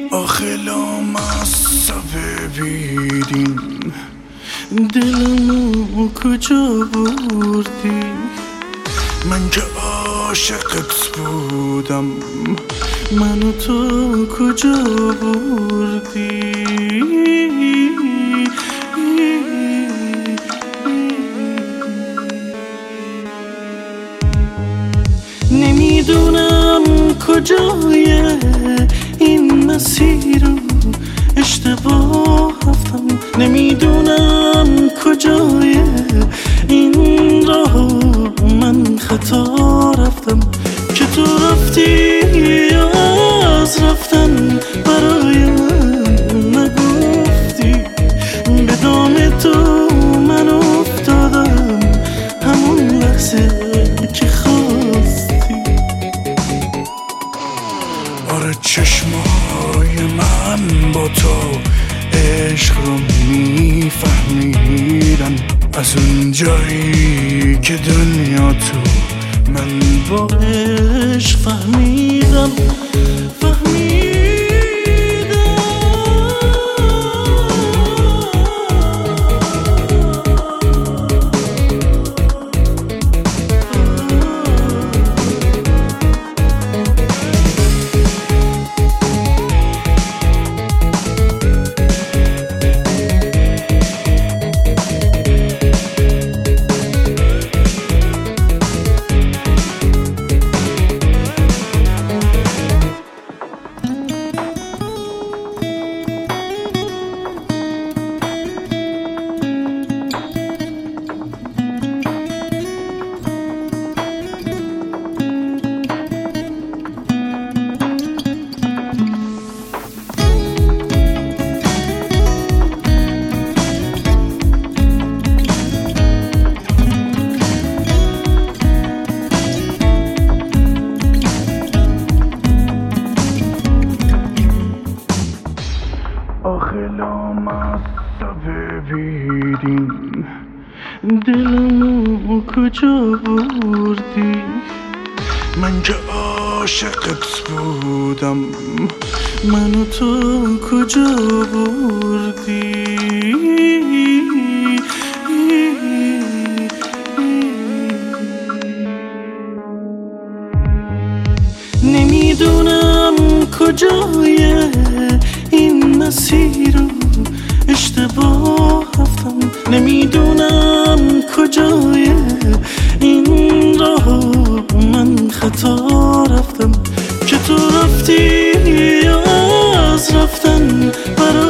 آخه لامصب ببینیم دلمو کجا بردی؟ من که عاشقت بودم، منو تو کجا بردی؟ نمیدونم کجای این مسیر رو اشتباه رفتم، نمیدونم کجای این راه من خطا رفتم که تو رفتی از رفتن برای من نگفتی. به دام تو من افتادم همون لحظه که خواستی. آره چشمای من با تو عشق رو میفهمیدن، از اون جایی که دنیا تو من با عشق فهمیدم. آخه لامصب ببینیم دلمو کجا بردی؟ من که عاشقت بودم، منو تو کجا بردی؟ نمیدونم کجای این مسیر رو اشتباه رفتم، نمیدونم کجای این راه من خطا رفتم که تو رفتی از رفتن برای